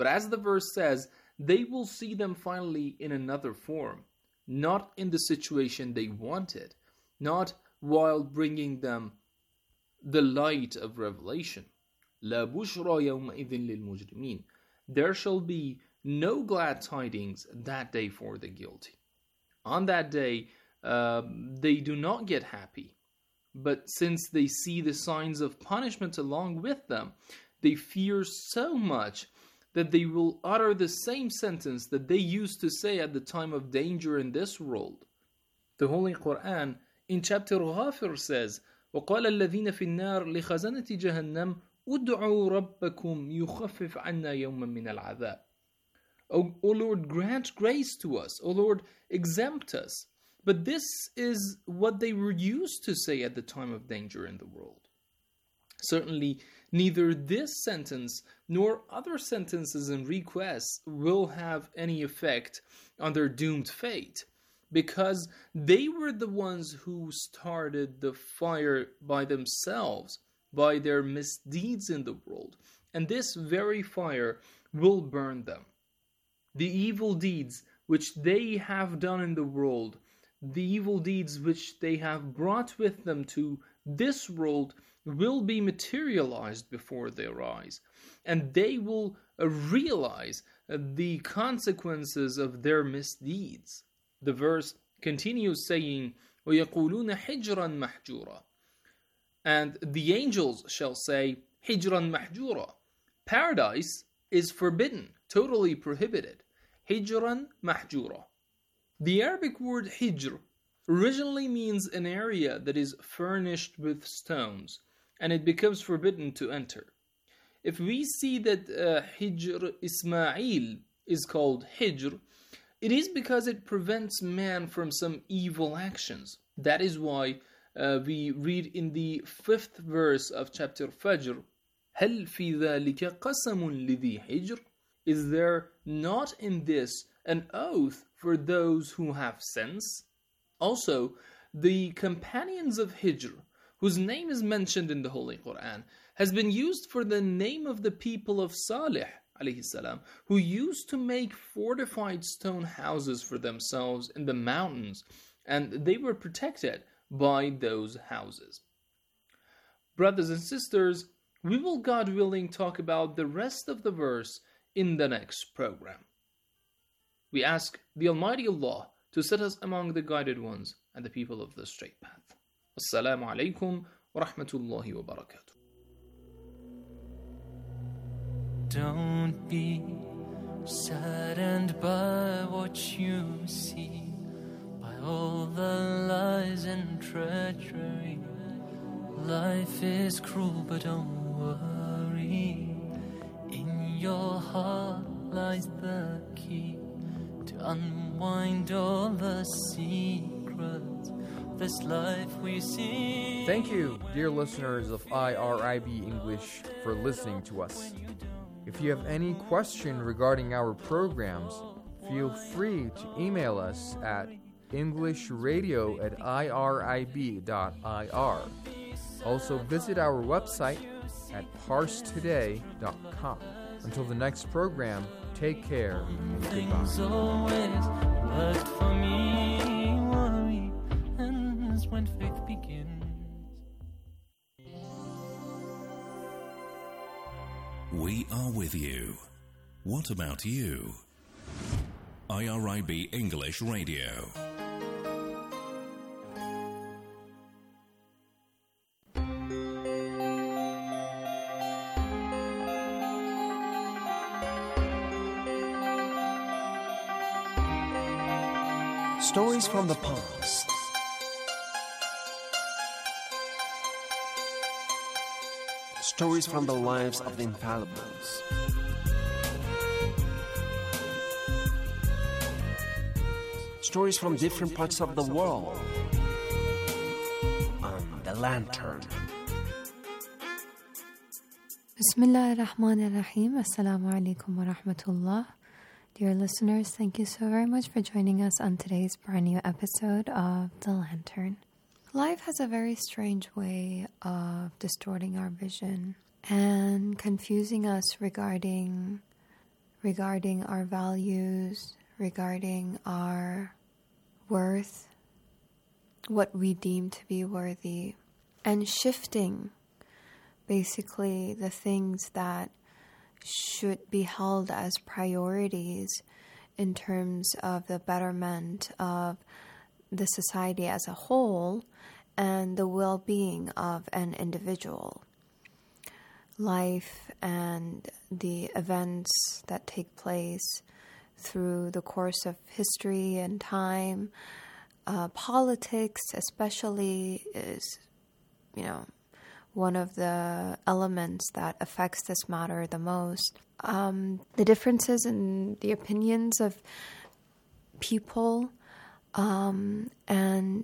But as the verse says, they will see them finally in another form, not in the situation they wanted, not while bringing them the light of revelation. لا بشرى يومئذ للمجرمين. There shall be no glad tidings that day for the guilty. On that day, they do not get happy. But since they see the signs of punishment along with them, they fear so much that they will utter the same sentence that they used to say at the time of danger in this world. The Holy Quran in chapter Ghafir says, وَقَالَ الَّذِينَ فِي النَّارِ لِخَزَنَةِ جَهَنَّمَ ادْعُوا رَبَّكُمْ يُخَفِّفْ عَنَّا يَوْمًا مِنَ الْعَذَابِ. O Lord, grant grace to us. O Lord, exempt us. But this is what they were used to say at the time of danger in the world. Certainly, neither this sentence nor other sentences and requests will have any effect on their doomed fate, because they were the ones who started the fire by themselves, by their misdeeds in the world, and this very fire will burn them. The evil deeds which they have done in the world, the evil deeds which they have brought with them to this world, will be materialized before their eyes, and they will realize the consequences of their misdeeds. The verse continues saying, وَيَقُولُونَ حِجْرًا مَحْجُورًا. And the angels shall say, حِجْرًا مَحْجُورًا. Paradise is forbidden, totally prohibited. حِجْرًا مَحْجُورًا. The Arabic word hijr originally means an area that is furnished with stones, and it becomes forbidden to enter. If we see that Hijr Ismail is called Hijr, it is because it prevents man from some evil actions. That is why we read in the 5th verse of chapter Fajr, هَلْ فِي ذَلِكَ قَسَمٌ لِذِي حِجْرٍ. Is there not in this an oath for those who have sense? Also, the companions of Hijr, whose name is mentioned in the Holy Quran, has been used for the name of the people of Salih alayhi salam, who used to make fortified stone houses for themselves in the mountains, and they were protected by those houses. Brothers and sisters, we will, God willing, talk about the rest of the verse in the next program. We ask the Almighty Allah to set us among the guided ones and the people of the straight path. Assalamu alaikum wa rahmatullahi wa barakatuh. Don't be saddened by what you see, by all the lies and treachery. Life is cruel, but don't worry. In your heart lies the key to unwind all the secrets of this life we see. Thank you, dear listeners of IRIB English, for listening to us. If you have any question regarding our programs, feel free to email us at englishradio@irib.ir. Also visit our website at parstoday.com. Until the next program, take care and Things goodbye. always worked for me. Worry ends when faith begins. We are with you. What about you? IRIB English Radio. Stories from the past. Stories from the lives of the infallibles. Stories from different parts of the world. On The Lantern. Bismillah ar-Rahman ar-Rahim. Assalamu alaikum wa rahmatullah. Dear listeners, thank you so very much for joining us on today's brand new episode of The Lantern. Life has a very strange way of distorting our vision and confusing us regarding regarding our values, regarding our worth, what we deem to be worthy, and shifting basically the things that should be held as priorities in terms of the betterment of the society as a whole and the well-being of an individual. Life and the events that take place through the course of history and time, politics especially is, one of the elements that affects this matter the most. The differences in the opinions of people, and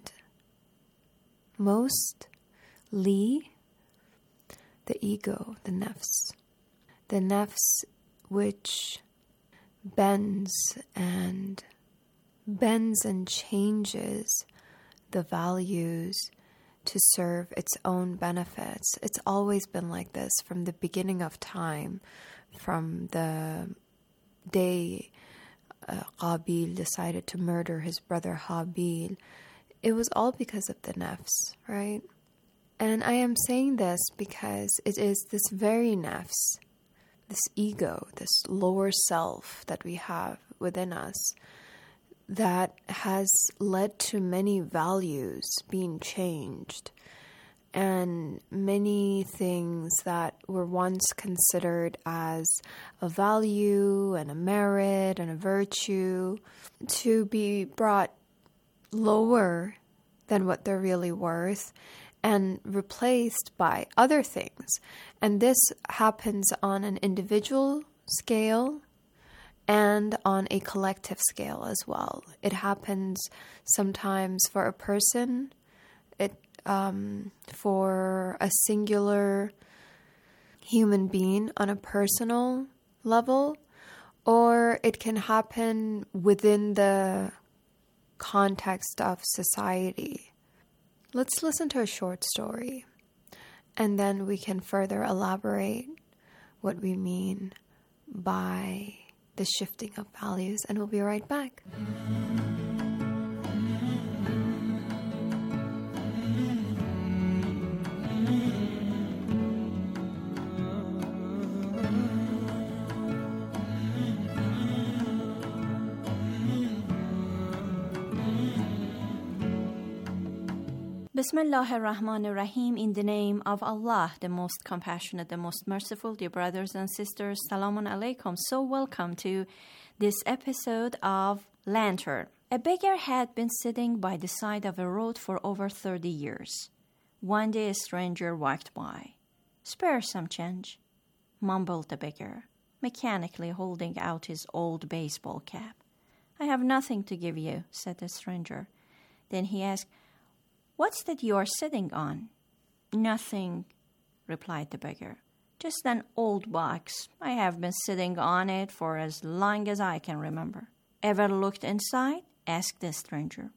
mostly the ego, the nafs. The nafs which bends and changes the values to serve its own benefits. It's always been like this from the beginning of time, from the day Qabil decided to murder his brother Habil. It was all because of the nafs, right? And I am saying this because it is this very nafs, this ego, this lower self that we have within us, that has led to many values being changed and many things that were once considered as a value and a merit and a virtue to be brought lower than what they're really worth and replaced by other things. And this happens on an individual scale and on a collective scale as well. It happens sometimes for a person, for a singular human being on a personal level, or it can happen within the context of society. Let's listen to a short story, and then we can further elaborate what we mean by the shifting of values, and we'll be right back. Bismillah ar-Rahman ar-Rahim, in the name of Allah, the most compassionate, the most merciful. Dear brothers and sisters, Salamun Alaikum. So welcome to this episode of Lantern. A beggar had been sitting by the side of a road for over 30 years. One day a stranger walked by. "Spare some change," mumbled the beggar, mechanically holding out his old baseball cap. "I have nothing to give you," said the stranger. Then he asked, "What's that you are sitting on?" "Nothing," replied the beggar. "Just an old box. I have been sitting on it for as long as I can remember." "Ever looked inside?" asked the stranger.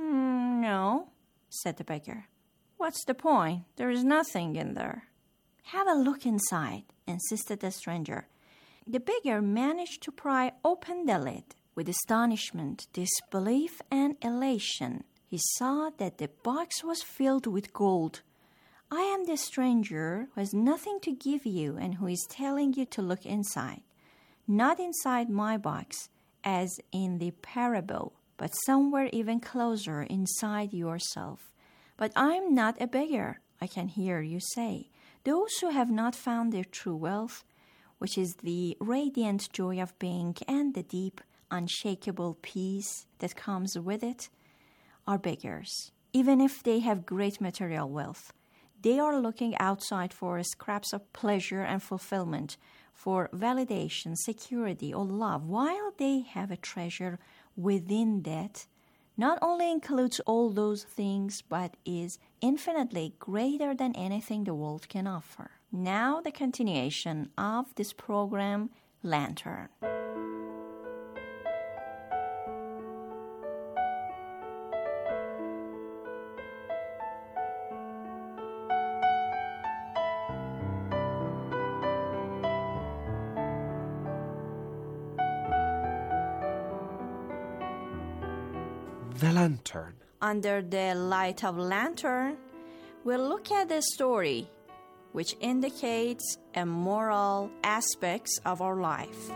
No," said the beggar. "What's the point? There is nothing in there." "Have a look inside," insisted the stranger. The beggar managed to pry open the lid. With astonishment, disbelief, and elation, he saw that the box was filled with gold. "I am the stranger who has nothing to give you and who is telling you to look inside. Not inside my box, as in the parable, but somewhere even closer inside yourself. But I'm not a beggar," I can hear you say. "Those who have not found their true wealth, which is the radiant joy of being and the deep, unshakable peace that comes with it, are beggars. Even if they have great material wealth, they are looking outside for scraps of pleasure and fulfillment, for validation, security, or love, while they have a treasure within that not only includes all those things, but is infinitely greater than anything the world can offer." Now the continuation of this program, Lantern. the lantern. Under the light of lantern, we'll look at the story which indicates a moral aspects of our life.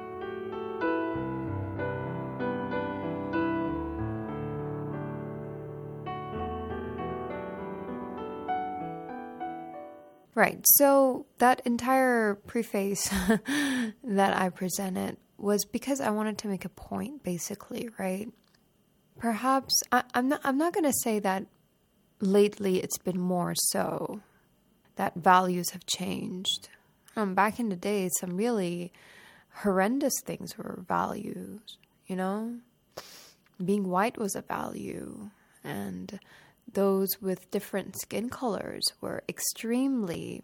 Right. So that entire preface that I presented was because I wanted to make a point, basically, right? Perhaps I'm not going to say that lately it's been more so that values have changed. Back in the day, some really horrendous things were values, you know? Being white was a value, and those with different skin colors were extremely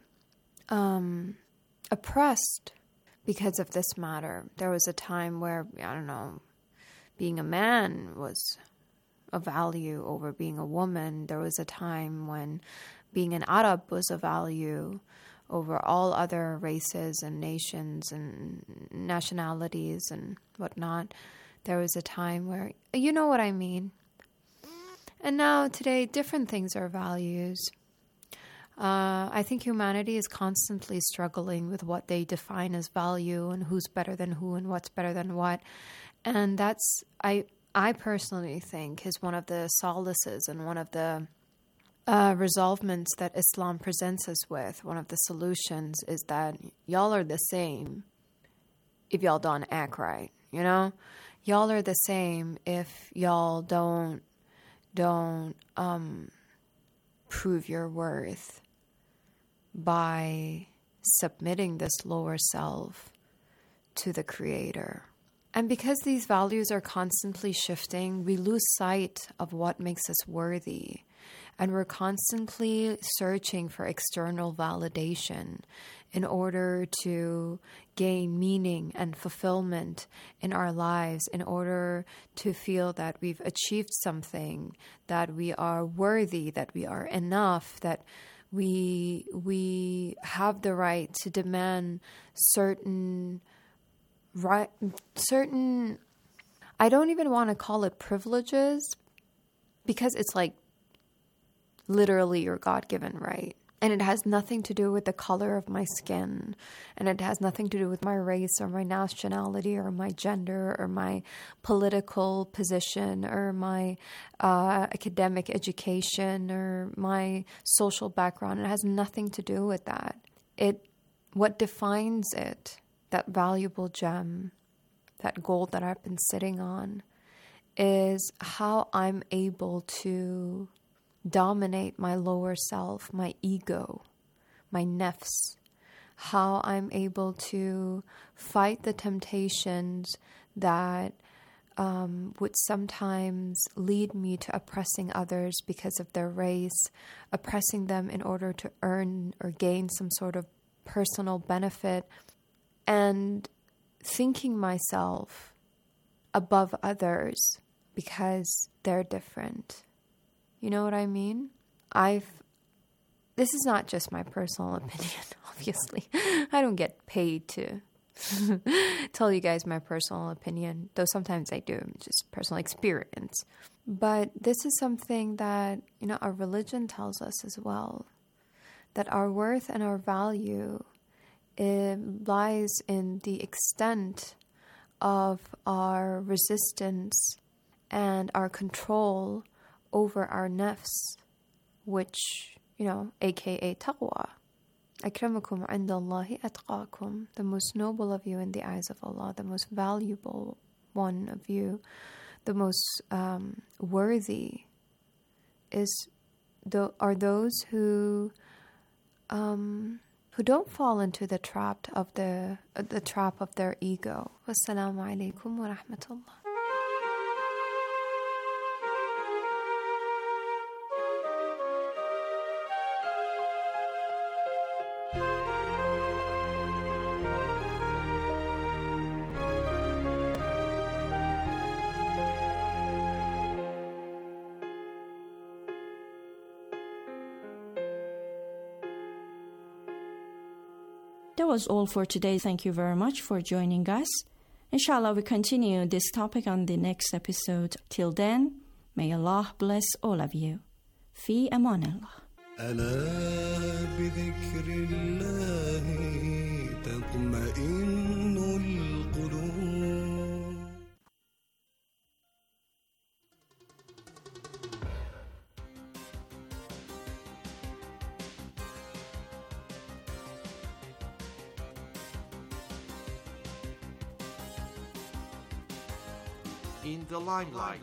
oppressed because of this matter. There was a time where, I don't know, being a man was a value over being a woman. There was a time when being an Arab was a value over all other races and nations and nationalities and whatnot. There was a time where, you know what I mean. And now, today, different things are values. I think humanity is constantly struggling with what they define as value and who's better than who and what's better than what. And that's, I personally think, is one of the solaces and one of the resolvements that Islam presents us with. One of the solutions is that y'all are the same if y'all don't act right, you know? Y'all are the same if y'all don't prove your worth by submitting this lower self to the Creator. And because these values are constantly shifting, we lose sight of what makes us worthy. And we're constantly searching for external validation in order to gain meaning and fulfillment in our lives, in order to feel that we've achieved something, that we are worthy, that we are enough, that we have the right to demand certain, I don't even want to call it privileges, because it's like literally your God-given right. And it has nothing to do with the color of my skin. And it has nothing to do with my race or my nationality or my gender or my political position or my academic education or my social background. It has nothing to do with that. What defines it, that valuable gem, that gold that I've been sitting on, is how I'm able to dominate my lower self, my ego, my nafs, how I'm able to fight the temptations that would sometimes lead me to oppressing others because of their race, oppressing them in order to earn or gain some sort of personal benefit, and thinking myself above others because they're different. You know what I mean? This is not just my personal opinion, obviously. I don't get paid to tell you guys my personal opinion, though sometimes I do. It's just personal experience. But this is something that, you know, our religion tells us as well, that our worth and our value lies in the extent of our resistance and our control over our nafs, which, you know, aka taqwa. Akramakum indallahi atqakum. The most noble of you in the eyes of Allah, the most valuable one of you, the most worthy are those who don't fall into the trap of their ego. Wassalamu alaikum wa rahmatullah. That was all for today. Thank you very much for joining us. Inshallah, we continue this topic on the next episode. Till then, May Allah bless all of you. في أمان الله. ألا بذكر الله تطمئن القلوب. In the limelight.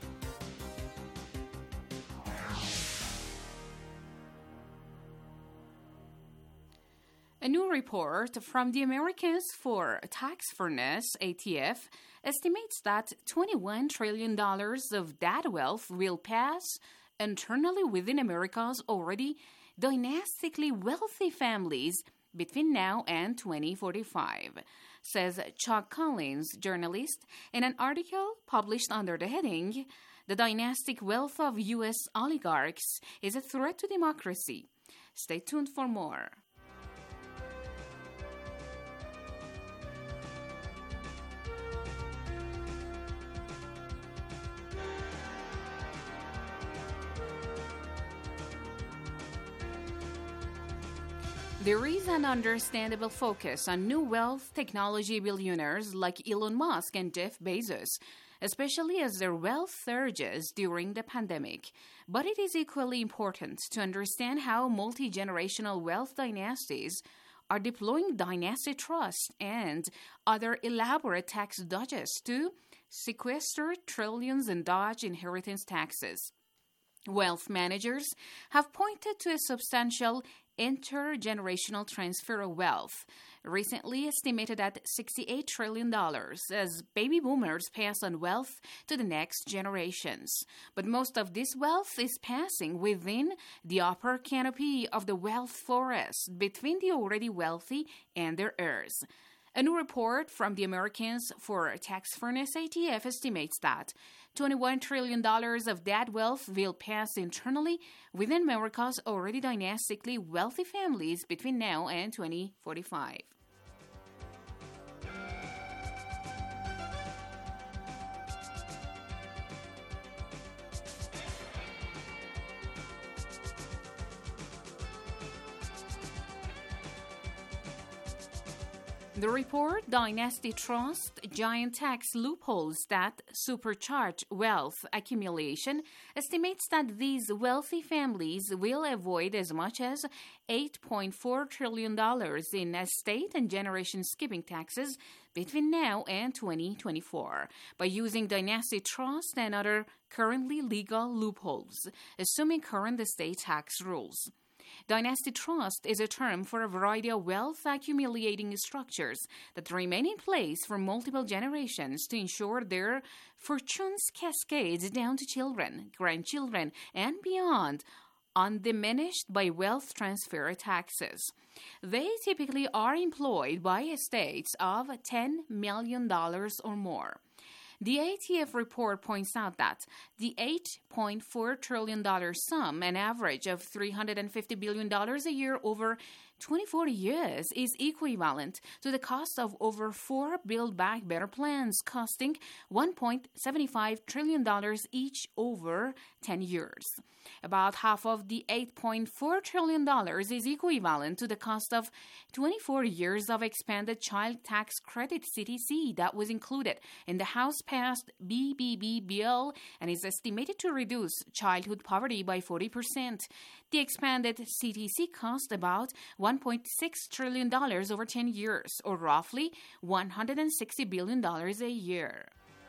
A new report from the Americans for Tax Fairness, ATF, estimates that $21 trillion of that wealth will pass internally within America's already dynastically wealthy families between now and 2045, says Chuck Collins, journalist, in an article published under the heading, "The Dynastic Wealth of U.S. Oligarchs is a Threat to Democracy." Stay tuned for more. There is an understandable focus on new wealth technology billionaires like Elon Musk and Jeff Bezos, especially as their wealth surges during the pandemic. But it is equally important to understand how multi-generational wealth dynasties are deploying dynasty trust and other elaborate tax dodges to sequester trillions and dodge inheritance taxes. Wealth managers have pointed to a substantial intergenerational transfer of wealth, recently estimated at $68 trillion, as baby boomers pass on wealth to the next generations. But most of this wealth is passing within the upper canopy of the wealth forest between the already wealthy and their heirs. A new report from the Americans for Tax Fairness, ATF, estimates that $21 trillion of that wealth will pass internally within America's already dynastically wealthy families between now and 2045. The report, Dynasty Trust, Giant Tax Loopholes That Supercharge Wealth Accumulation, estimates that these wealthy families will avoid as much as $8.4 trillion in estate and generation skipping taxes between now and 2024 by using Dynasty Trust and other currently legal loopholes, assuming current estate tax rules. Dynasty trust is a term for a variety of wealth accumulating structures that remain in place for multiple generations to ensure their fortunes cascade down to children, grandchildren, and beyond, undiminished by wealth transfer taxes. They typically are employed by estates of $10 million or more. The ATF report points out that the $8.4 trillion sum, an average of $350 billion a year over 24 years, is equivalent to the cost of over 4 Build Back Better plans, costing $1.75 trillion each over 10 years. About half of the $8.4 trillion is equivalent to the cost of 24 years of expanded Child Tax Credit (CTC) that was included in the House-passed BBB bill and is estimated to reduce childhood poverty by 40%. The expanded CTC cost about $1.6 trillion over 10 years, or roughly $160 billion a year.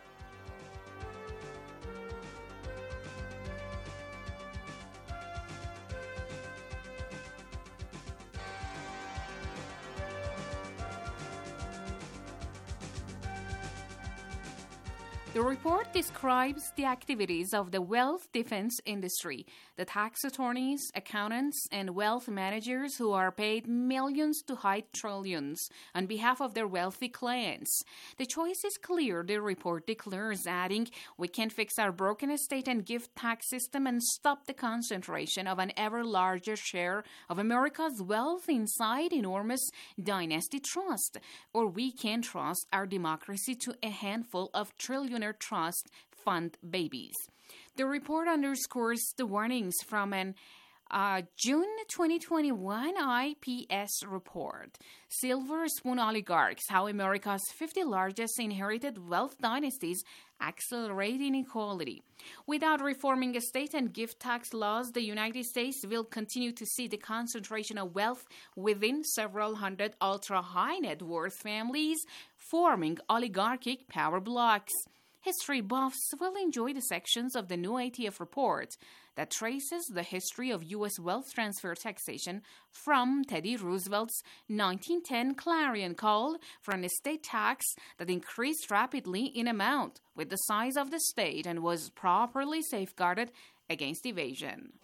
The report describes the activities of the wealth defense industry, the tax attorneys, accountants, and wealth managers who are paid millions to hide trillions on behalf of their wealthy clients. The choice is clear, the report declares, adding, "We can fix our broken estate and gift tax system and stop the concentration of an ever larger share of America's wealth inside enormous dynasty trust, or we can trust our democracy to a handful of trillion billionaire trust fund babies. The report underscores the warnings from an June 2021 IPS report, Silver Spoon Oligarchs, How America's 50 Largest Inherited Wealth Dynasties Accelerate Inequality. Without reforming estate and gift tax laws, the United States will continue to see the concentration of wealth within several hundred ultra-high net worth families, forming oligarchic power blocks. History buffs will enjoy the sections of the new ATF report that traces the history of U.S. wealth transfer taxation from Teddy Roosevelt's 1910 clarion call for an estate tax that increased rapidly in amount with the size of the state and was properly safeguarded against evasion.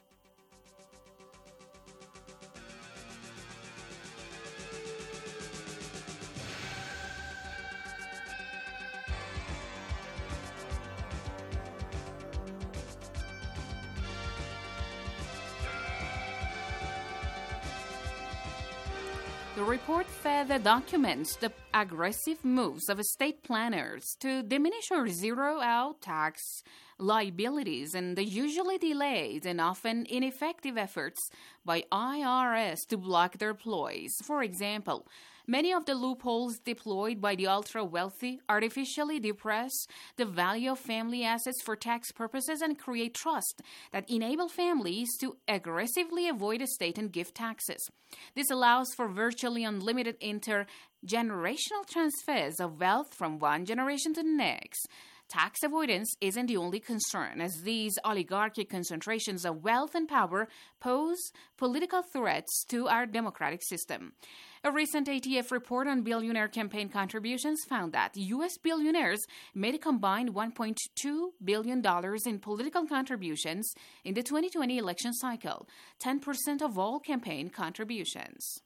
The report further documents the aggressive moves of estate planners to diminish or zero out tax liabilities and the usually delayed and often ineffective efforts by IRS to block their ploys. For example, many of the loopholes deployed by the ultra-wealthy artificially depress the value of family assets for tax purposes and create trust that enable families to aggressively avoid estate and gift taxes. This allows for virtually unlimited intergenerational transfers of wealth from one generation to the next. Tax avoidance isn't the only concern, as these oligarchic concentrations of wealth and power pose political threats to our democratic system. A recent ATF report on billionaire campaign contributions found that U.S. billionaires made a combined $1.2 billion in political contributions in the 2020 election cycle, 10% of all campaign contributions.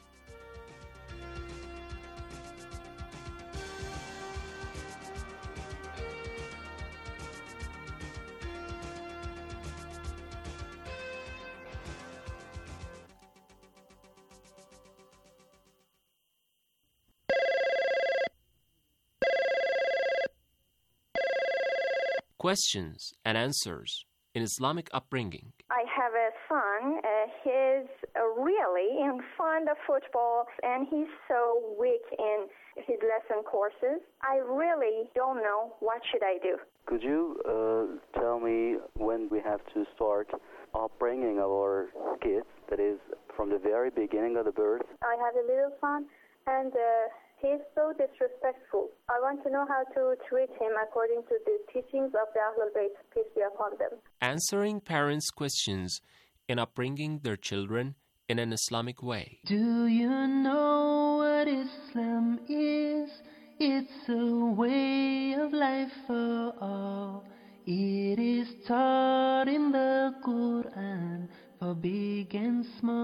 Questions and answers in Islamic upbringing. I have a son. He's really fond of football, and he's so weak in his lesson courses. I really don't know what should I do. Could you tell me when we have to start upbringing our kids, that is, from the very beginning of the birth? I have a little son, and he's so disrespectful. I want to know how to treat him according to the teachings of the Ahlul Bayt, peace be upon them. Answering parents' questions in upbringing their children in an Islamic way. Do you know what Islam is? It's a way of life for all. It is taught in the Quran for big and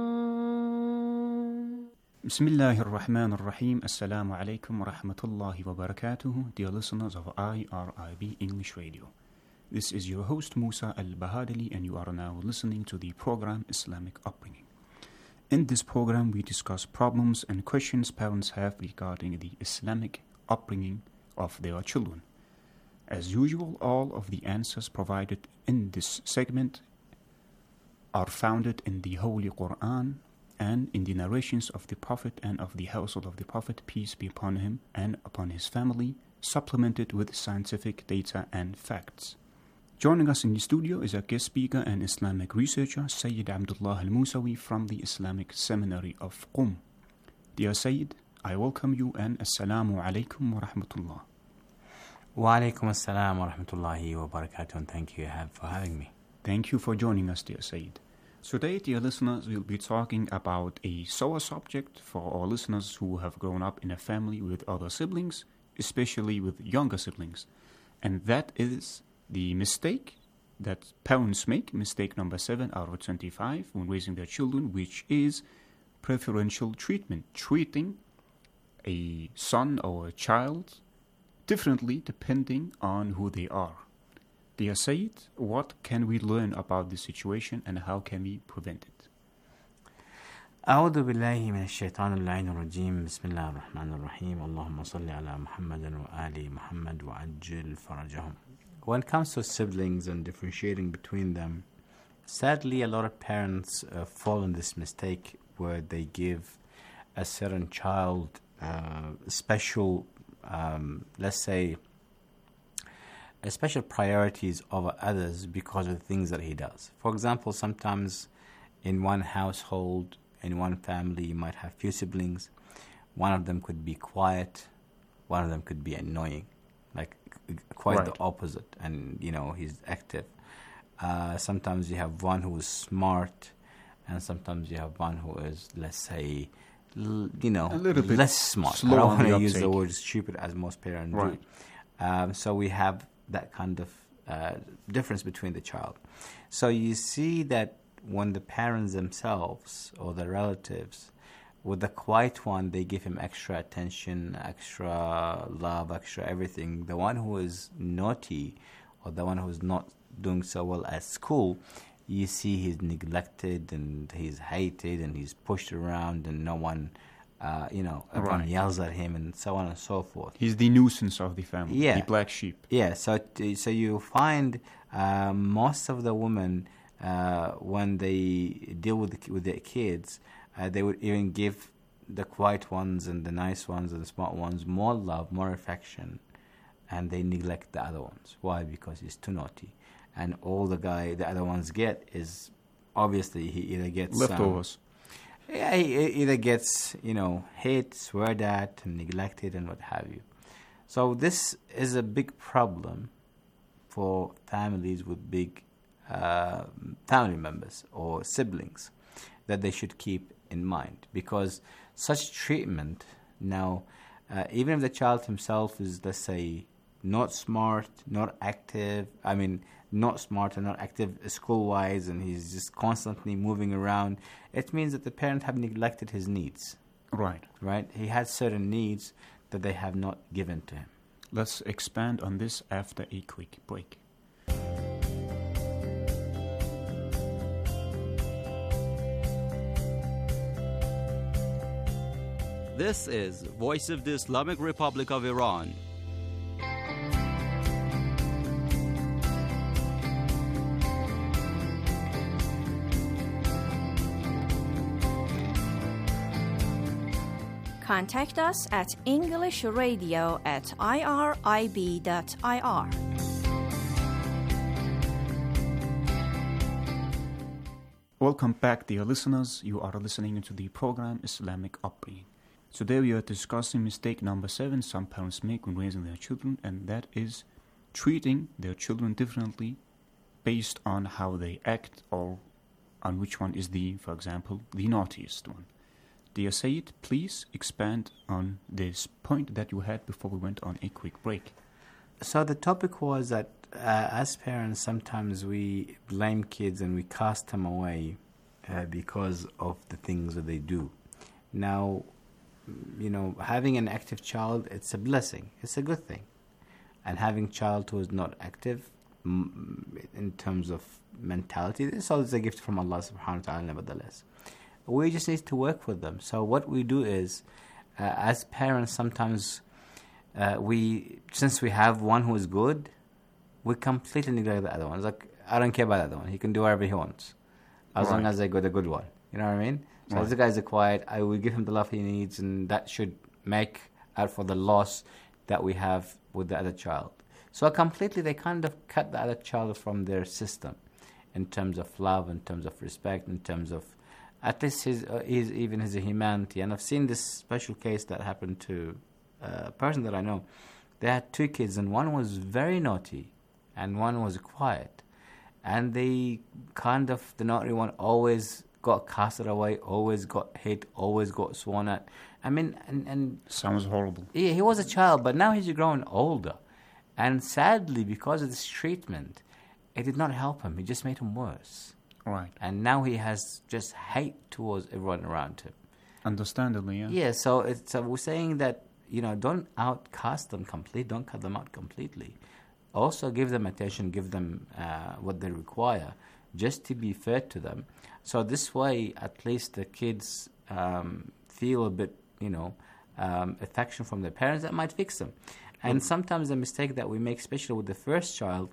small. Bismillahir Rahmanir Rahim. Assalamu alaikum wa rahmatullahi wa barakatuhu. Dear listeners of IRIB English Radio. This is your host Musa Al-Bahadali, and you are now listening to the program Islamic Upbringing. In this program, we discuss problems and questions parents have regarding the Islamic upbringing of their children. As usual, all of the answers provided in this segment are founded in the Holy Quran and in the narrations of the Prophet and of the household of the Prophet, peace be upon him and upon his family, supplemented with scientific data and facts. Joining us in the studio is a guest speaker and Islamic researcher, Sayyid Abdullah Al-Musawi from the Islamic Seminary of Qum. Dear Sayyid, I welcome you and Assalamu alaikum wa rahmatullah. Wa alaikum assalam wa rahmatullahi wa barakatuh, and thank you for having me. Thank you for joining us, dear Sayyid. Today, dear listeners, we'll be talking about a sore subject for our listeners who have grown up in a family with other siblings, especially with younger siblings. And that is the mistake that parents make, mistake number 7 out of 25 when raising their children, which is preferential treatment, treating a son or a child differently depending on who they are. Dear Sayyid, what can we learn about this situation and how can we prevent it? أعوذ بالله من الشيطان اللعين الرجيم بسم الله الرحمن الرحيم اللهم صل على محمد وآل محمد وعجل فرجهم. When it comes to siblings and differentiating between them, sadly a lot of parents fall in this mistake where they give a certain child special, let's say, special priorities over others because of the things that he does. For example, sometimes in one household, in one family, you might have few siblings. One of them could be quiet, one of them could be annoying, like quite the opposite, and he's active. Sometimes you have one who is smart, and sometimes you have one who is, let's say, a little bit less smart. I don't want to use the word stupid as most parents do. So we have that kind of difference between the child. So you see that when the parents themselves or the relatives, with the quiet one, they give him extra attention, extra love, extra everything. The one who is naughty or the one who is not doing so well at school, you see he's neglected and he's hated and he's pushed around and no one, everyone yells at him and so on and so forth. He's the nuisance of the family, the black sheep. Yeah, so you find most of the women, when they deal with their kids, they would even give the quiet ones and the nice ones and the smart ones more love, more affection, and they neglect the other ones. Why? Because he's too naughty. And all the other ones get is, obviously, he either gets leftovers. He either gets, hit, sweared at, and neglected, and what have you. So this is a big problem for families with big family members or siblings that they should keep in mind, because such treatment now, even if the child himself is, let's say, not smart, not active, not smart and not active school-wise, and he's just constantly moving around, it means that the parent have neglected his needs. Right? He has certain needs that they have not given to him. Let's expand on this after a quick break. This is Voice of the Islamic Republic of Iran. Contact us at englishradio@irib.ir. Welcome back, dear listeners. You are listening to the program Islamic Upbringing. Today we are discussing mistake number 7 some parents make when raising their children, and that is treating their children differently based on how they act or on which one is for example, the naughtiest one. Dear Sayyid, please expand on this point that you had before we went on a quick break. So the topic was that as parents, sometimes we blame kids and we cast them away because of the things that they do. Now, having an active child, it's a blessing. It's a good thing. And having a child who is not active in terms of mentality, it's always a gift from Allah subhanahu wa ta'ala, nevertheless. We just need to work with them. So what we do is, as parents, sometimes since we have one who is good, we completely neglect the other one. It's like, I don't care about the other one. He can do whatever he wants, as long as I got a good one. You know what I mean? So this guy's quiet. I will give him the love he needs, and that should make up for the loss that we have with the other child. So they kind of cut the other child from their system in terms of love, in terms of respect, in terms of at least his humanity. And I've seen this special case that happened to a person that I know. They had 2 kids, and one was very naughty and one was quiet. And the naughty one always got casted away, always got hit, always got sworn at. And sounds horrible. Yeah, he was a child, but now he's growing older. And sadly, because of this treatment, it did not help him. It just made him worse. Right. And now he has just hate towards everyone around him. Understandably, yeah. Yeah, so we're saying that, don't outcast them completely, don't cut them out completely. Also give them attention, give them what they require, just to be fair to them. So this way, at least the kids feel a bit, affection from their parents, that might fix them. And sometimes the mistake that we make, especially with the first child,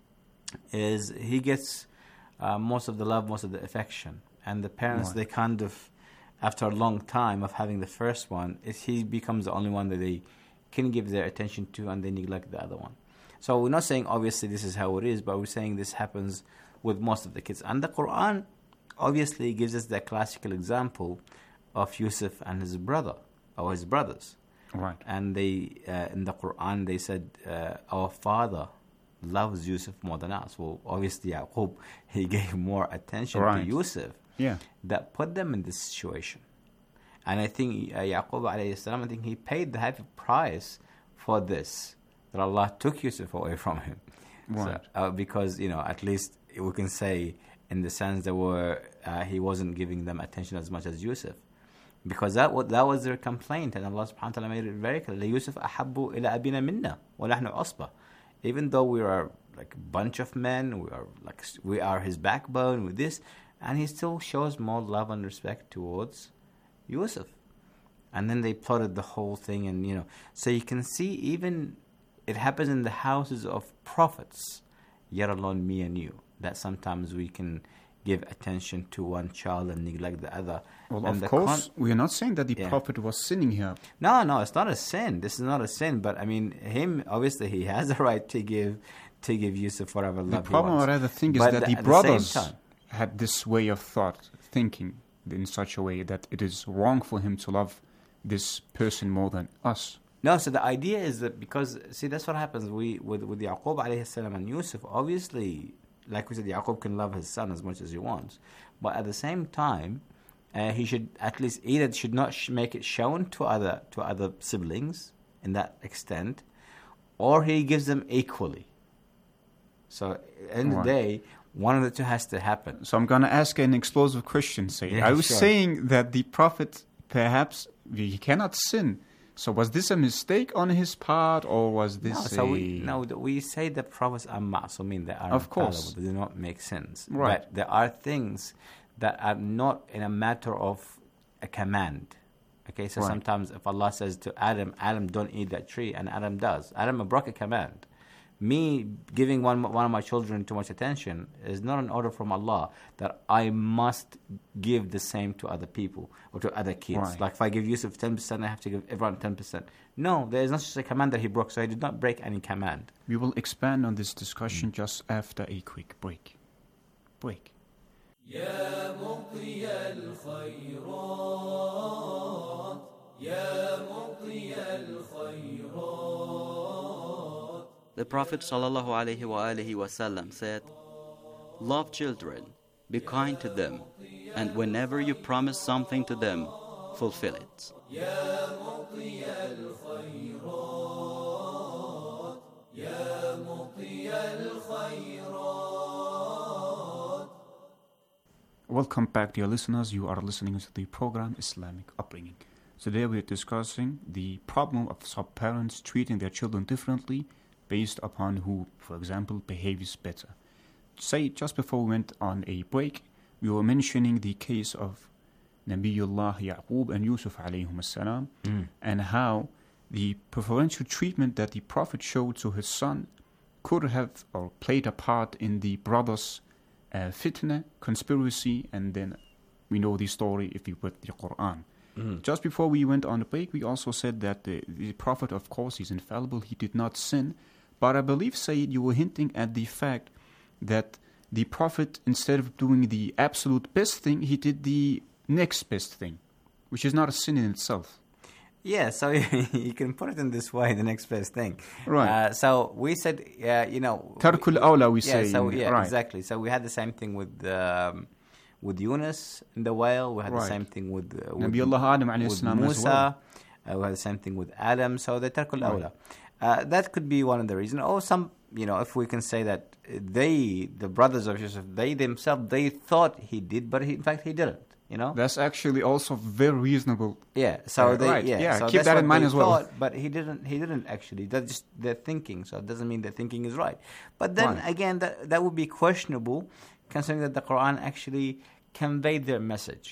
is he gets most of the love, most of the affection. And the parents, they kind of, after a long time of having the first one, he becomes the only one that they can give their attention to, and they neglect the other one. So we're not saying obviously this is how it is, but we're saying this happens with most of the kids. And the Quran obviously gives us the classical example of Yusuf and his brother, or his brothers. Right. And they, in the Quran, they said, our father loves Yusuf more than us. Well, obviously Yaqub, he gave more attention to Yusuf. Yeah. That put them in this situation. And I think Yaqub alayhi salam, I think he paid the heavy price for this, that Allah took Yusuf away from him. Right. So, because, at least we can say, in the sense that he wasn't giving them attention as much as Yusuf. Because that was their complaint, and Allah subhanahu wa ta'ala made it very clear. Yusuf ahabbu ila abina minna, wa nahnu asba. Even though we are like a bunch of men, we are his backbone with this, and he still shows more love and respect towards Yusuf. And then they plotted the whole thing, and so you can see even it happens in the houses of prophets, yet alone me and you, that sometimes we can give attention to one child and neglect the other. Well, of course, we are not saying that the prophet was sinning here. No, it's not a sin. This is not a sin. But I mean, him, obviously, he has the right to give Yusuf whatever love he wants. The problem, or rather, thing is that the brothers had this way of thought, thinking in such a way that it is wrong for him to love this person more than us. No, so the idea is that because, see, that's what happens with Yaqub alayhi salam and Yusuf. Obviously, like we said, Yaqub can love his son as much as he wants. But at the same time, he should at least either should not make it shown to other siblings in that extent, or he gives them equally. So at the end of the day, one of the two has to happen. So I'm going to ask an explosive question. I was saying that the prophet, perhaps, he cannot sin. So was this a mistake on his part, or was this we say the prophets are ma'sumin, they are infallible, they do not make sense. Right. But there are things that are not in a matter of a command. Okay, so sometimes if Allah says to Adam, don't eat that tree, and Adam does. Adam broke a command. Me giving one of my children too much attention is not an order from Allah that I must give the same to other people or to other kids. Right. Like if I give Yusuf 10%, I have to give everyone 10%. No, there is not just a command that he broke, so he did not break any command. We will expand on this discussion just after a quick break. يا مطي الخيرات يا مطي الخيرات. The Prophet ﷺ said, love children, be kind to them, and whenever you promise something to them, fulfill it. يا مطي الخيرات يا مطي الخيرات. Welcome back, dear listeners. You are listening to the program Islamic Upbringing. Today we are discussing the problem of some parents treating their children differently based upon who, for example, behaves better. Just before we went on a break, we were mentioning the case of Nabiyullah Yaqub and Yusuf alayhim as-salam, and how the preferential treatment that the Prophet showed to his son could have or played a part in the brothers' fitna, conspiracy, and then we know the story if we read the Quran. Just before we went on the break, we also said that the Prophet, of course, he's infallible, he did not sin. But I believe, Sayyid, you were hinting at the fact that the Prophet, instead of doing the absolute best thing, he did the next best thing, which is not a sin in itself. Yeah, so you can put it in this way, the next best thing. Right. So we said, Tarkul awla, we say. Right. Exactly. So we had the same thing with Yunus in the whale. We had the same thing with Nabiyullah Adam alayhi salam Musa. as well. We had the same thing with Adam. So the Tarkul awla. That could be one of the reasons. Or some, if we can say that the brothers of Yusuf, they themselves, they thought he did, but in fact he didn't. That's actually also very reasonable. Yeah. So so keep that in mind as well. Thought, but he didn't actually. That's just their thinking. So it doesn't mean their thinking is right. But then again, that would be questionable, considering that the Quran actually conveyed their message.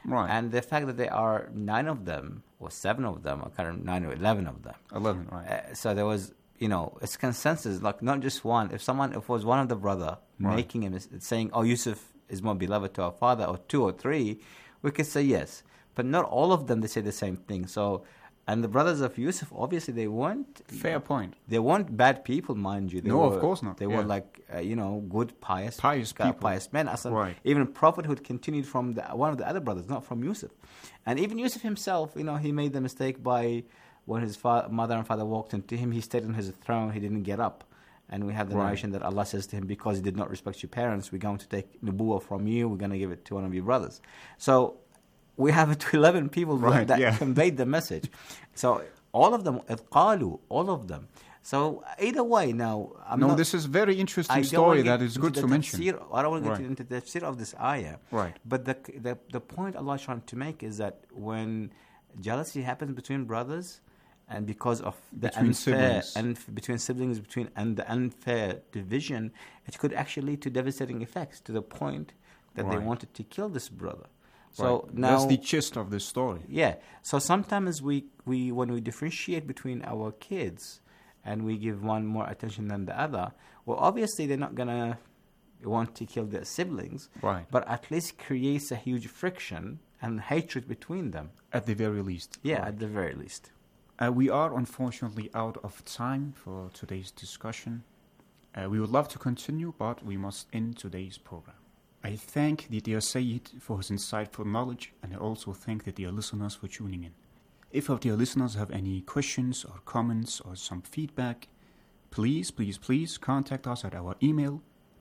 Right. And the fact that there are 9 of them, or 7 of them, or kind of 9 or 11 of them. 11, right. So there was, it's consensus, like not just one. If it was one of the brother making him, saying, oh, Yusuf is more beloved to our father, or 2 or 3, we could say yes. But not all of them, they say the same thing. So, and the brothers of Yusuf, obviously they weren't... Fair point. They weren't bad people, mind you. Of course not. They were like, good, pious people. Pious men. Right. Even prophethood continued from one of the other brothers, not from Yusuf. And even Yusuf himself, he made the mistake by when his mother and father walked into him, he stayed on his throne, he didn't get up. And we have the narration that Allah says to him, because you did not respect your parents, we're going to take nubuwwah from you, we're going to give it to one of your brothers. So we have 11 people that conveyed the message. So all of them, qalu, all of them. So either way, now... this is a very interesting story that is good to mention. I don't want to get into the tafsir of this ayah. Right. But the point Allah is trying to make is that when jealousy happens between brothers, and because of the between siblings, and the unfair division, it could actually lead to devastating effects, to the point that they wanted to kill this brother. So now that's the gist of this story. Yeah. So sometimes we when we differentiate between our kids and we give one more attention than the other, well, obviously they're not gonna want to kill their siblings, right? But at least creates a huge friction and hatred between them. At the very least. Yeah, at the very least. We are unfortunately out of time for today's discussion. We would love to continue, but we must end today's program. I thank the dear Sayyid for his insightful knowledge, and I also thank the dear listeners for tuning in. If our dear listeners have any questions or comments or some feedback, please contact us at our email,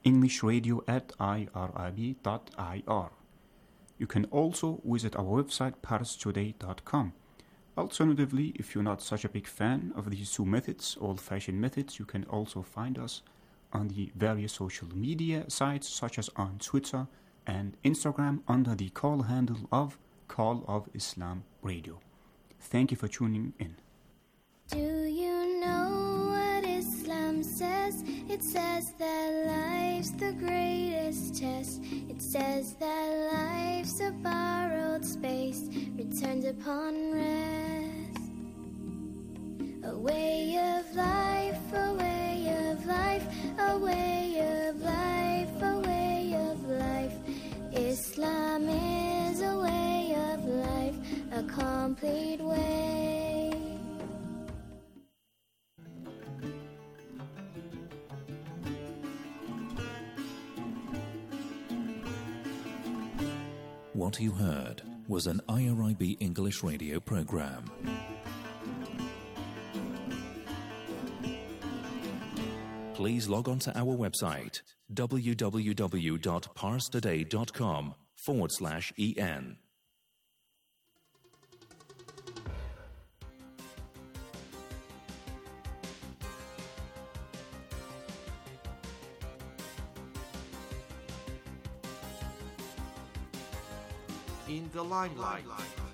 englishradio@irib.ir. You can also visit our website, parstoday.com. Alternatively, if you're not such a big fan of these 2 methods, old-fashioned methods, you can also find us on the various social media sites, such as on Twitter and Instagram, under the call handle of Call of Islam Radio. Thank you for tuning in. Do you know what Islam says? It says that life's the greatest test. It says that life's a borrowed space, returned upon rest. A way of life, a way of life, a way of life, a way of life. Islam is a way of life, a complete way. What you heard was an IRIB English radio program. Please log on to our website, www.parstoday.com/en. In the limelight.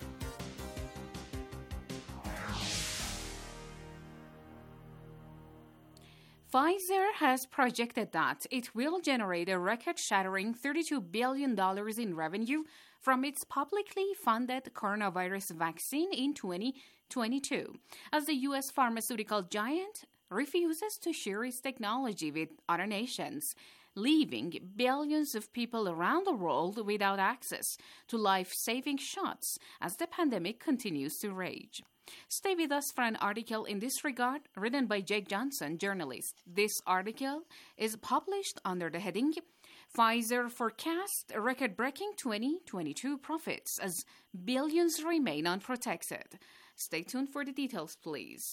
Pfizer has projected that it will generate a record-shattering $32 billion in revenue from its publicly funded coronavirus vaccine in 2022, as the U.S. pharmaceutical giant refuses to share its technology with other nations, leaving billions of people around the world without access to life-saving shots as the pandemic continues to rage. Stay with us for an article in this regard written by Jake Johnson, journalist. This article is published under the heading Pfizer forecasts record-breaking 2022 profits as billions remain unprotected. Stay tuned for the details, please.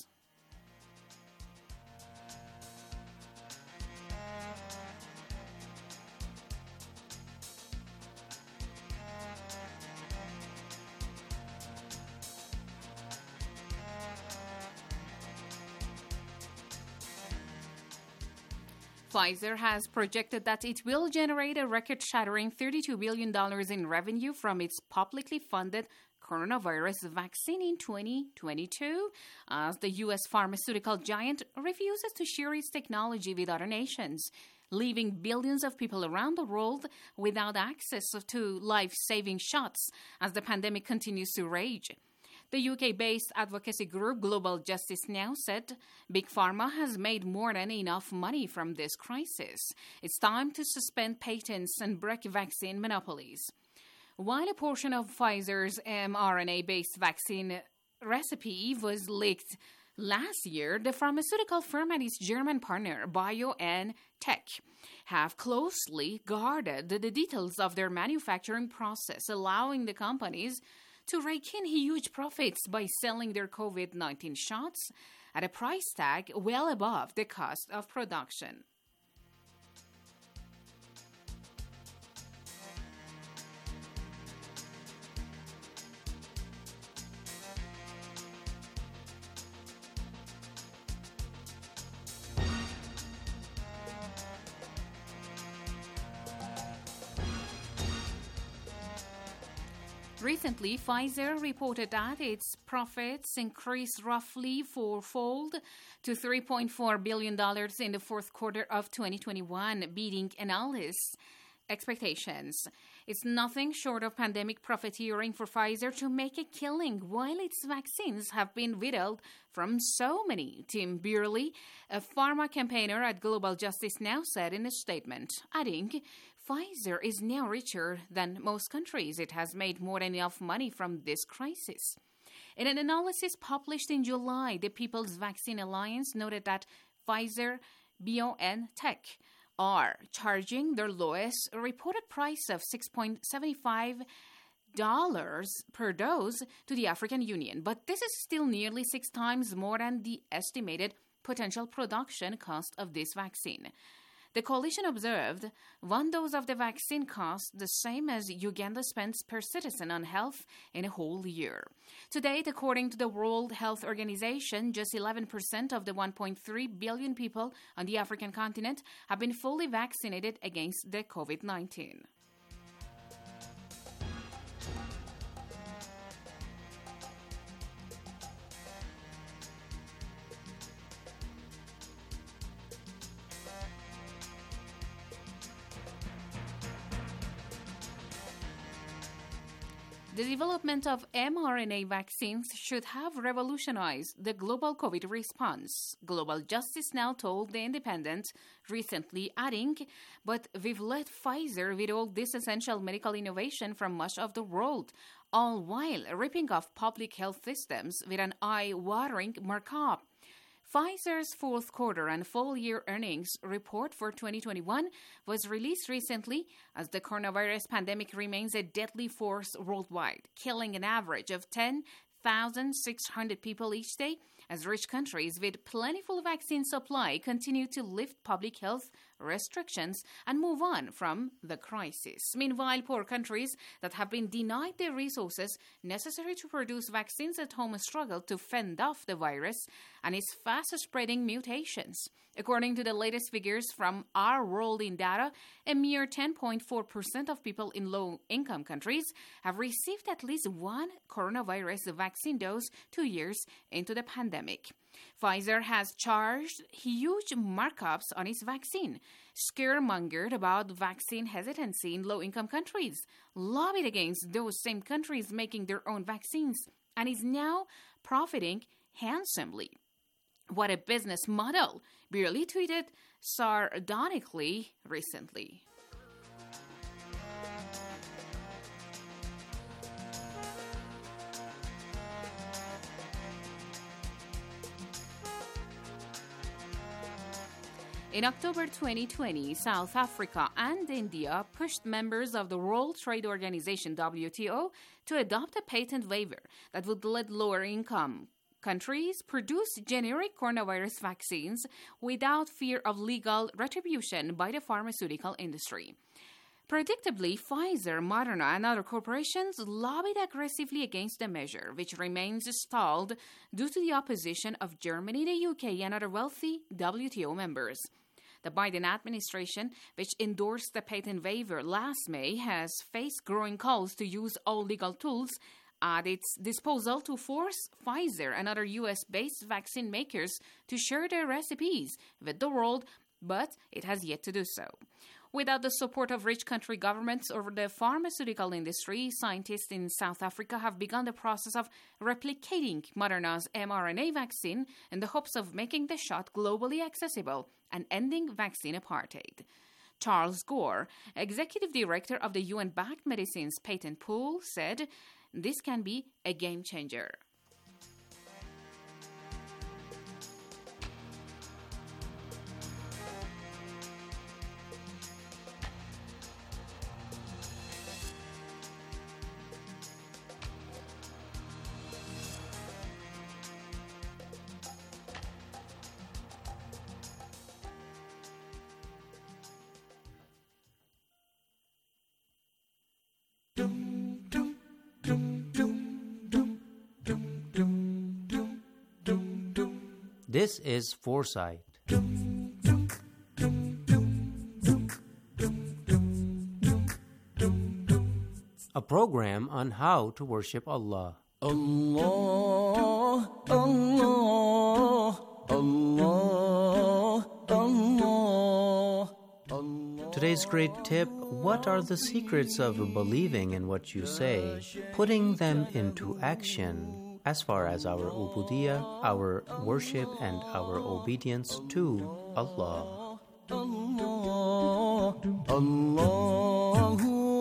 Pfizer has projected that it will generate a record-shattering $32 billion in revenue from its publicly funded coronavirus vaccine in 2022, as the U.S. pharmaceutical giant refuses to share its technology with other nations, leaving billions of people around the world without access to life-saving shots as the pandemic continues to rage. The UK-based advocacy group Global Justice Now said Big Pharma has made more than enough money from this crisis. It's time to suspend patents and break vaccine monopolies. While a portion of Pfizer's mRNA-based vaccine recipe was leaked last year, the pharmaceutical firm and its German partner, BioNTech, have closely guarded the details of their manufacturing process, allowing the companies to rake in huge profits by selling their COVID-19 shots at a price tag well above the cost of production. Recently, Pfizer reported that its profits increased roughly fourfold to $3.4 billion in the fourth quarter of 2021, beating analysts' expectations. It's nothing short of pandemic profiteering for Pfizer to make a killing while its vaccines have been withheld from so many, Tim Burley, a pharma campaigner at Global Justice Now, said in a statement, adding, Pfizer is now richer than most countries. It has made more than enough money from this crisis. In an analysis published in July, the People's Vaccine Alliance noted that Pfizer, BioNTech are charging their lowest reported price of $6.75 per dose to the African Union. But this is still nearly 6 times more than the estimated potential production cost of this vaccine. The coalition observed 1 dose of the vaccine costs the same as Uganda spends per citizen on health in a whole year. To date, according to the World Health Organization, just 11% of the 1.3 billion people on the African continent have been fully vaccinated against the COVID-19. The development of mRNA vaccines should have revolutionized the global COVID response, Global Justice Now told The Independent recently, adding, but we've let Pfizer withhold this essential medical innovation from much of the world, all while ripping off public health systems with an eye-watering markup. Pfizer's fourth quarter and full-year earnings report for 2021 was released recently as the coronavirus pandemic remains a deadly force worldwide, killing an average of 10,600 people each day as rich countries with plentiful vaccine supply continue to lift public health restrictions and move on from the crisis. Meanwhile, poor countries that have been denied the resources necessary to produce vaccines at home struggle to fend off the virus and its fast-spreading mutations. According to the latest figures from Our World in Data, a mere 10.4% of people in low-income countries have received at least one coronavirus vaccine dose 2 years into the pandemic. Pfizer has charged huge markups on its vaccine, scaremongered about vaccine hesitancy in low-income countries, lobbied against those same countries making their own vaccines, and is now profiting handsomely. What a business model, Burley tweeted sardonically recently. In October 2020, South Africa and India pushed members of the World Trade Organization WTO to adopt a patent waiver that would let lower-income countries produce generic coronavirus vaccines without fear of legal retribution by the pharmaceutical industry. Predictably, Pfizer, Moderna, and other corporations lobbied aggressively against the measure, which remains stalled due to the opposition of Germany, the UK, and other wealthy WTO members. The Biden administration, which endorsed the patent waiver last May, has faced growing calls to use all legal tools at its disposal to force Pfizer and other U.S.-based vaccine makers to share their recipes with the world but it has yet to do so. Without the support of rich country governments or the pharmaceutical industry, scientists in South Africa have begun the process of replicating Moderna's mRNA vaccine in the hopes of making the shot globally accessible and ending vaccine apartheid. Charles Gore, executive director of the UN-backed medicines patent pool, said, "This can be a game changer." This is Foresight. A program on how to worship Allah. Allah, Allah, Allah, Allah, Allah. Today's great tip: what are the secrets of believing in what you say, putting them into action, as far as our ubudiyah, our worship, and our obedience to Allah? Allah, Allahu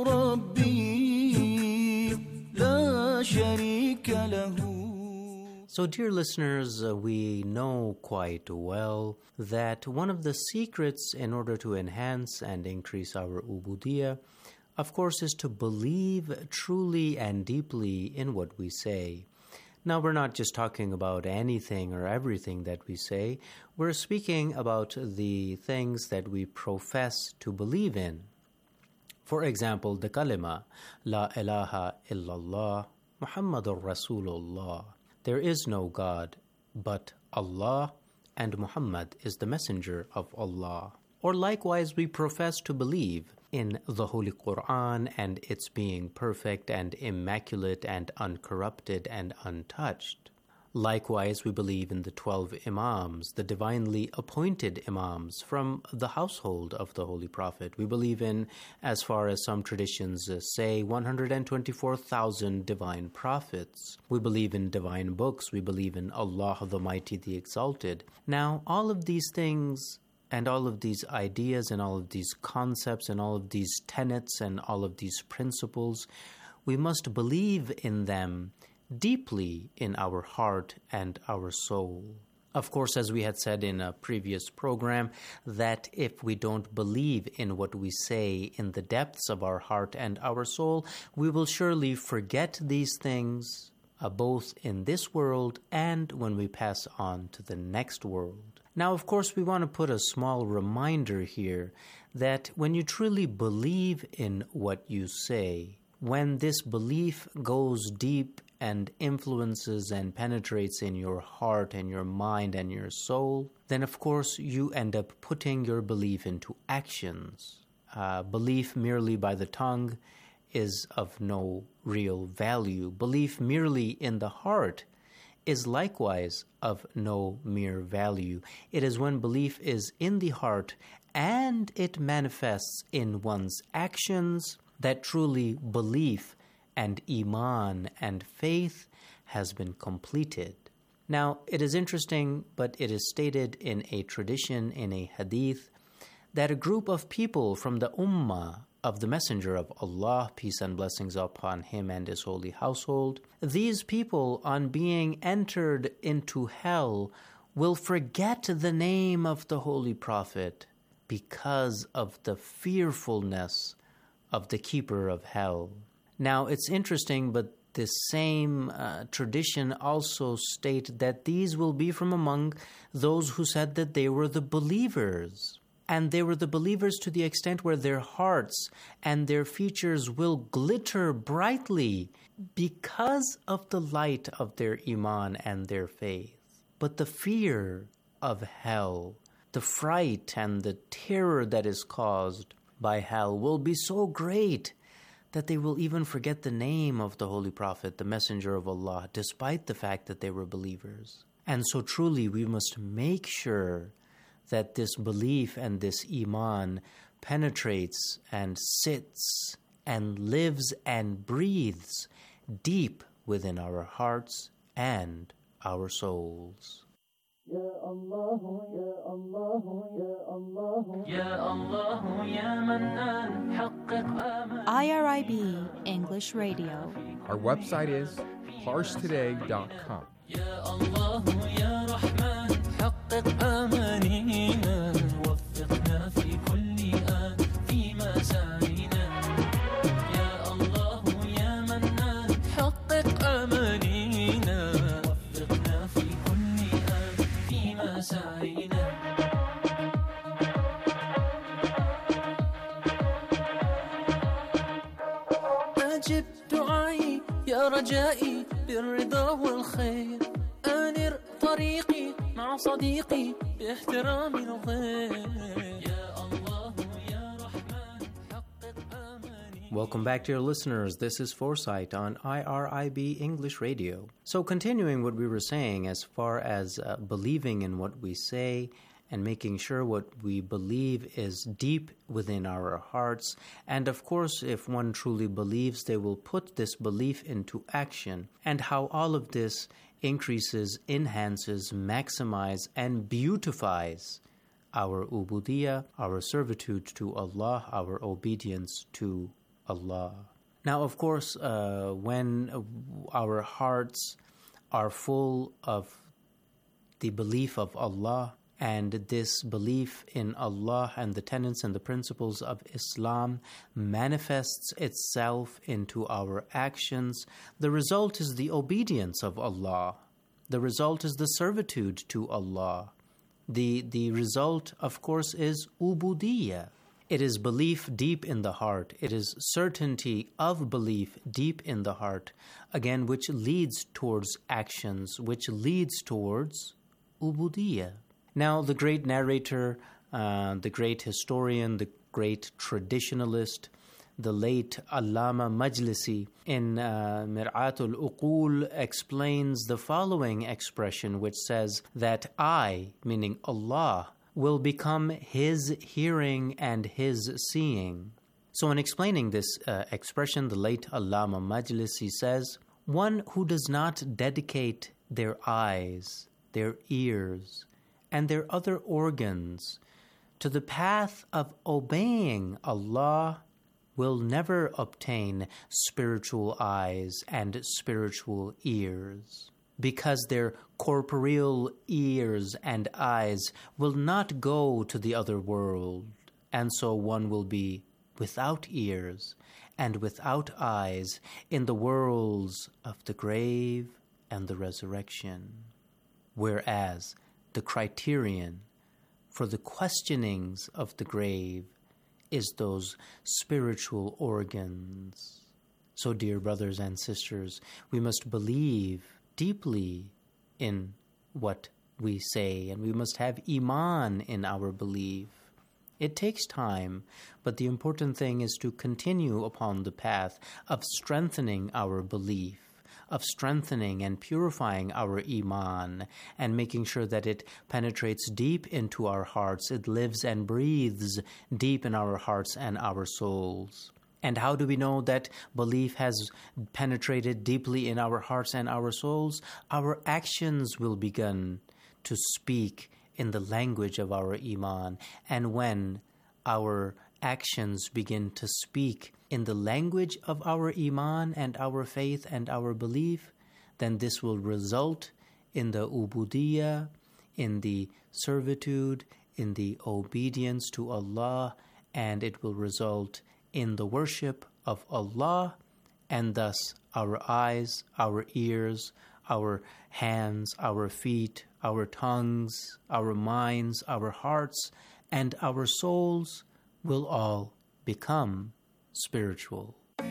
Rabbi, la sharika lahu. So, dear listeners, we know quite well that one of the secrets in order to enhance and increase our ubudiyah, of course, is to believe truly and deeply in what we say. Now, we're not just talking about anything or everything that we say. We're speaking about the things that we profess to believe in. For example, the kalima, La ilaha illallah, Muhammadur Rasulullah. There is no God but Allah, and Muhammad is the messenger of Allah. Or likewise, we profess to believe in the Holy Quran and its being perfect and immaculate and uncorrupted and untouched. Likewise, we believe in the 12 Imams, the divinely appointed Imams from the household of the Holy Prophet. We believe in, as far as some traditions say, 124,000 divine prophets. We believe in divine books. We believe in Allah the Mighty, the Exalted. Now, all of these things and all of these ideas and all of these concepts and all of these tenets and all of these principles, we must believe in them deeply in our heart and our soul. Of course, as we had said in a previous program, that if we don't believe in what we say in the depths of our heart and our soul, we will surely forget these things, both in this world and when we pass on to the next world. Now, of course, we want to put a small reminder here that when you truly believe in what you say, when this belief goes deep and influences and penetrates in your heart and your mind and your soul, then of course you end up putting your belief into actions. Belief merely by the tongue is of no real value. Belief merely in the heart is likewise of no mere value. It is when belief is in the heart and it manifests in one's actions that truly belief and iman and faith has been completed. Now, it is interesting, but it is stated in a tradition, in a hadith, that a group of people from the ummah of the Messenger of Allah, peace and blessings upon him and his holy household, these people, on being entered into hell, will forget the name of the Holy Prophet because of the fearfulness of the keeper of hell. Now, it's interesting, but this same tradition also state that these will be from among those who said that they were the believers. And they were the believers to the extent where their hearts and their features will glitter brightly because of the light of their iman and their faith. But the fear of hell, the fright and the terror that is caused by hell will be so great that they will even forget the name of the Holy Prophet, the Messenger of Allah, despite the fact that they were believers. And so truly we must make sure that this belief and this iman penetrates and sits and lives and breathes deep within our hearts and our souls. Ya Allah, Ya Allah, Ya Allah, Ya Allah, Ya Mannan, حقق آمال. IRIB English Radio. Our website is parstoday.com. يا الله يا رحمن حقق آمانينا وفقنا في كل آن في مساعينا يا الله يا منان حقق آمانينا وفقنا في كل آن في مساعينا أجب دعائي يا رجائي بالرضا والخير أنر طريقي مع صديقي باحترام الغير يا الله يا رحمن حقق آماني. Welcome back, dear listeners. This is Foresight on IRIB English Radio. So continuing what we were saying as far as believing in what we say and making sure what we believe is deep within our hearts. And of course, if one truly believes, they will put this belief into action. And how all of this increases, enhances, maximizes, and beautifies our ubudiyah, our servitude to Allah, our obedience to Allah. Now, of course, when our hearts are full of the belief of Allah, and this belief in Allah and the tenets and the principles of Islam manifests itself into our actions, the result is the obedience of Allah. The result is the servitude to Allah. The result, of course, is ubudiyah. It is belief deep in the heart. It is certainty of belief deep in the heart, again, which leads towards actions, which leads towards ubudiyah. Now, the great narrator, the great historian, the great traditionalist, the late Allama Majlisi in Mir'atul Uqul explains the following expression, which says that I, meaning Allah, will become His hearing and His seeing. So in explaining this expression, the late Allama Majlisi says, one who does not dedicate their eyes, their ears, and their other organs to the path of obeying Allah will never obtain spiritual eyes and spiritual ears, because their corporeal ears and eyes will not go to the other world, and so one will be without ears and without eyes in the worlds of the grave and the resurrection. Whereas the criterion for the questionings of the grave is those spiritual organs. So, dear brothers and sisters, we must believe deeply in what we say, and we must have iman in our belief. It takes time, but the important thing is to continue upon the path of strengthening our belief, of strengthening and purifying our iman, and making sure that it penetrates deep into our hearts. It lives and breathes deep in our hearts and our souls. And how do we know that belief has penetrated deeply in our hearts and our souls? Our actions will begin to speak in the language of our iman. And when our actions begin to speak in the language of our iman and our faith and our belief, then this will result in the ubudiyah, in the servitude, in the obedience to Allah, and it will result in the worship of Allah, and thus our eyes, our ears, our hands, our feet, our tongues, our minds, our hearts, and our souls will all become spiritual.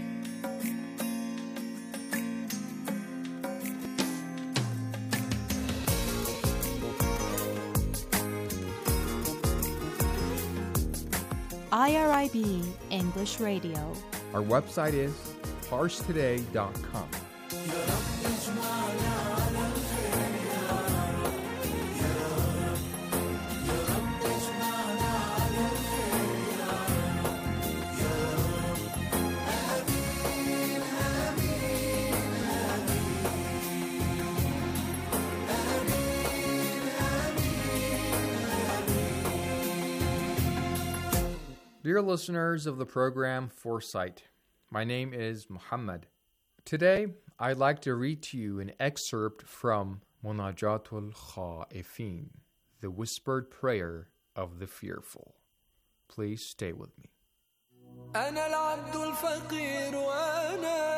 IRIB English Radio. Our website is parstoday.com. Dear listeners of the program Foresight, my name is Muhammad. Today, I'd like to read to you an excerpt from Munajatul Khaifin, the whispered prayer of the fearful. Please stay with me. أنا العبد الفقير وأنا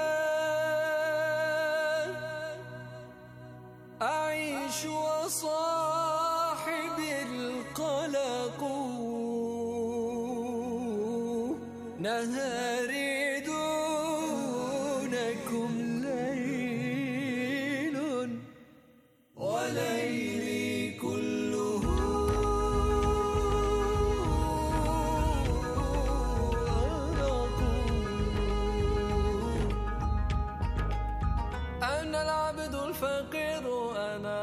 أعيش وصاحبي القلق نهاري دونكم ليل وليلي كله أنا العبد الفقير وأنا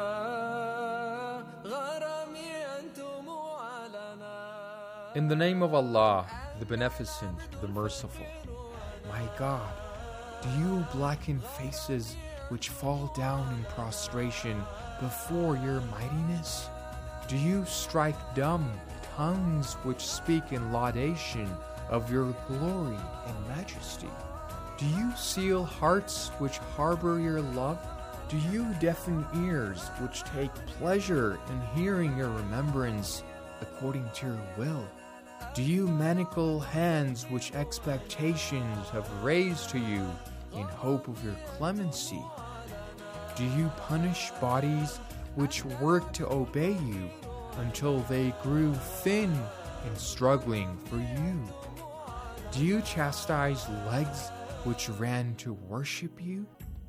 غرامي أنتم علنا. In the name of Allah, the Beneficent, the Merciful. My God, do you blacken faces which fall down in prostration before your mightiness? Do you strike dumb tongues which speak in laudation of your glory and majesty? Do you seal hearts which harbor your love? Do you deafen ears which take pleasure in hearing your remembrance according to your will? Do you manacle hands which expectations have raised to you in hope of your clemency? Do you punish bodies which worked to obey you until they grew thin and struggling for you? Do you chastise legs which ran to worship you?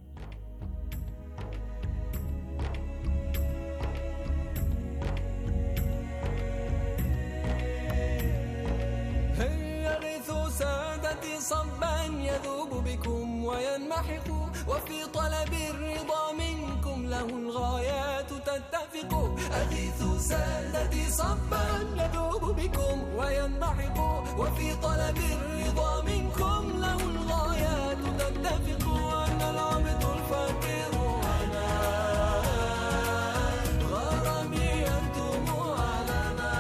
صبا يذوب بكم وينمحق وفي طلب الرضا منكم له الغايات تتفق أغيث سادتي صبا يذوب بكم وينمحق وفي طلب الرضا منكم له الغايات تتفق أنا العبد الفقير وأنا غرامي أنتم علنا.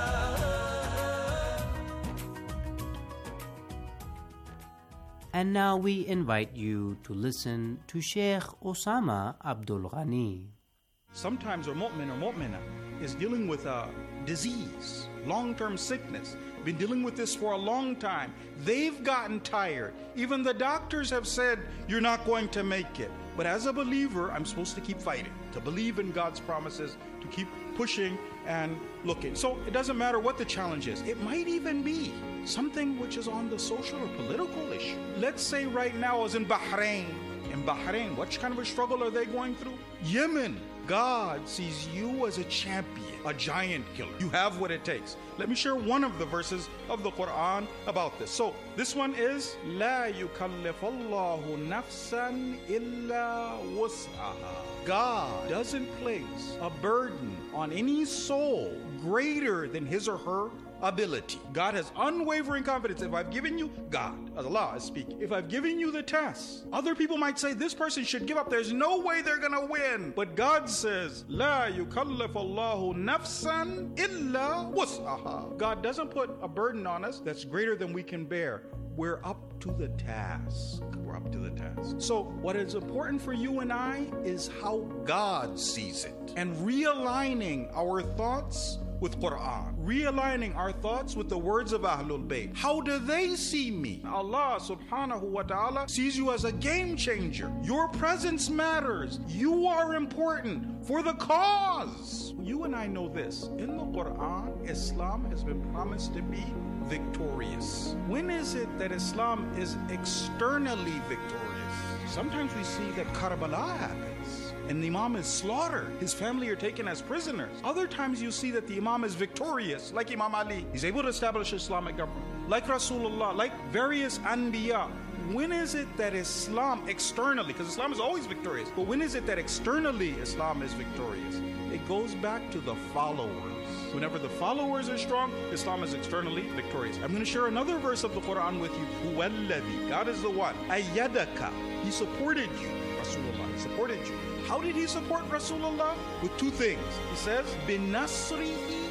And now we invite you to listen to Sheikh Osama Abdul Ghani. Sometimes a mu'min or mu'mina is dealing with a disease, long-term sickness, been dealing with this for a long time. They've gotten tired. Even the doctors have said, you're not going to make it. But as a believer, I'm supposed to keep fighting, to believe in God's promises, to keep pushing and looking. So it doesn't matter what the challenge is. It might even be something which is on the social or political issue. Let's say right now I was in Bahrain. In Bahrain, what kind of a struggle are they going through? Yemen. God sees you as a champion, a giant killer. You have what it takes. Let me share one of the verses of the Quran about this. So this one is لا يكلف الله نفسا إلا وسعها. God doesn't place a burden on any soul greater than his or her ability. God has unwavering confidence. If I've given you, God, as Allah is speaking, if I've given you the test, other people might say this person should give up. There's no way they're going to win. But God says, لا يكلف الله نفسا إلا وسعها. God doesn't put a burden on us that's greater than we can bear. We're up to the task. We're up to the task. So what is important for you and I is how God sees it. And realigning our thoughts with Quran, realigning our thoughts with the words of Ahlul Bayt. How do they see me? Allah subhanahu wa ta'ala sees you as a game changer. Your presence matters. You are important for the cause. You and I know this. In the Quran, Islam has been promised to be victorious. When is it that Islam is externally victorious? Sometimes we see that Karbala happens and the Imam is slaughtered. His family are taken as prisoners. Other times you see that the Imam is victorious, like Imam Ali. He's able to establish Islamic government. Like Rasulullah, like various Anbiya. When is it that Islam externally, because Islam is always victorious, but when is it that externally Islam is victorious? It goes back to the followers. Whenever the followers are strong, Islam is externally victorious. I'm going to share another verse of the Quran with you. Huwalladhi, God is the one. Ayyadaka, He supported you. Rasulullah, He supported you. How did He support Rasulullah? With two things. He says, Binasrihi